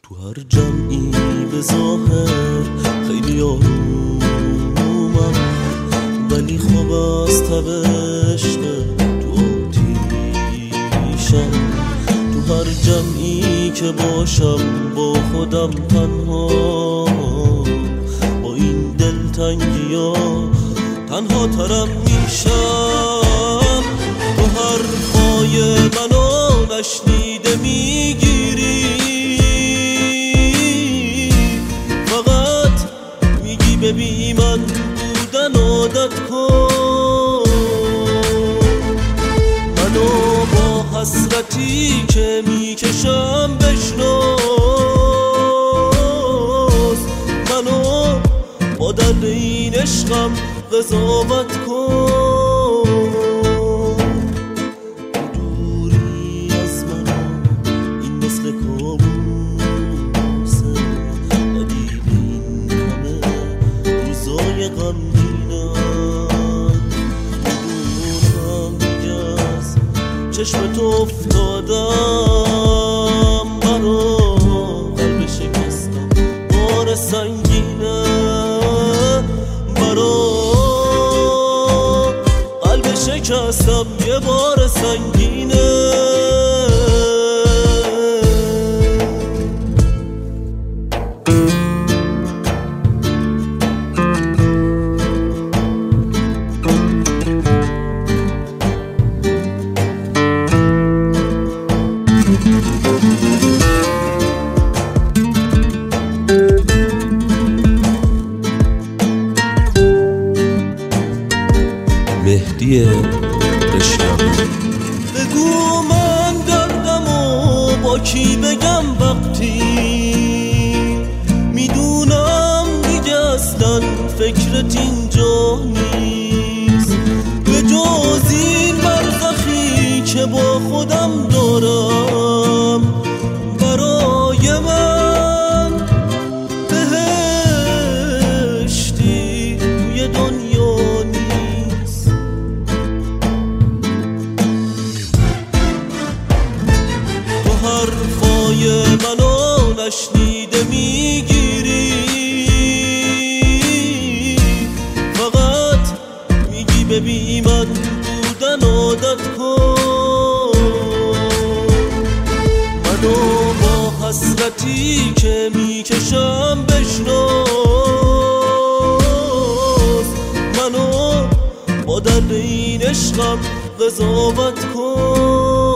تو هر جمعی به ظاهر خیلی آرومم، ولی خواب از تب عشق تو آتیشم. تو هر جمعی که باشم با خودم تنها، با این دلتنگی ها تنها ترم میشم. تو حرفای منو نشنیده میگیری، فقط میگی ببین من بودن عادت کن. منو با حسرتی که میکشم بشناس، منو با درد این عشقم قضاوت کن. دوری از منو این مثل کابوسه، ندیدی این همه روزای غمگینم. میدونم دیگه از چشم تو افتادم، برا قلب شکستم بار سنگینه، برا قلب شکستم یه بار سنگینه. مهدی رشیدی. بگو من دردمو با کی بگم وقتی میدونم دیگه اصلا فکرت اینجا نیست. به جز این برزخی که با خودم دارم، برای من بهشتی توی دنیا نیست. تو حرفای منو نشنیده میگیری، فقط میگی ببین من بودن عادت کن. منو با حسرتی که میکشم بشناس، منو با درد این عشقم قضاوت کن.